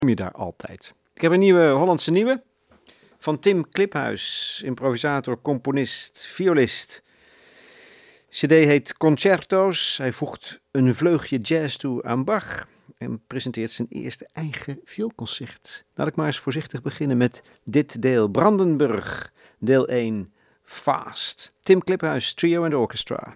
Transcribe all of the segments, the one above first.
kom je daar altijd. Ik heb een nieuwe Hollandse nieuwe van Tim Kliphuis, improvisator, componist, violist. CD heet Concerto's. Hij voegt een vleugje jazz toe aan Bach en presenteert zijn eerste eigen vioolconcert. Laat ik maar eens voorzichtig beginnen met dit deel. Brandenburg, deel 1, Fast. Tim Kliphuis, Trio and Orchestra.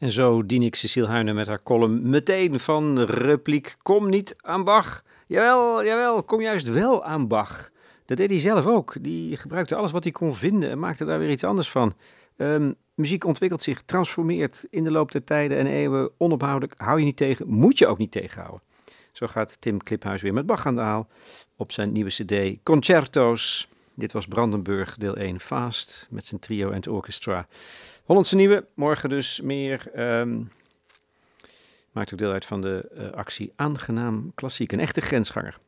En zo dien ik Cecile Huyne met haar column meteen van repliek: kom niet aan Bach. Jawel, kom juist wel aan Bach. Dat deed hij zelf ook. Die gebruikte alles wat hij kon vinden en maakte daar weer iets anders van. Muziek ontwikkelt zich, transformeert in de loop der tijden en eeuwen onophoudelijk. Hou je niet tegen, moet je ook niet tegenhouden. Zo gaat Tim Kliphuis weer met Bach aan de haal op zijn nieuwe cd Concerto's. Dit was Brandenburg, deel 1, Fast, met zijn trio en het orchestra. Hollandse Nieuwe, morgen dus meer. Maakt ook deel uit van de actie Aangenaam Klassiek, een echte grensganger.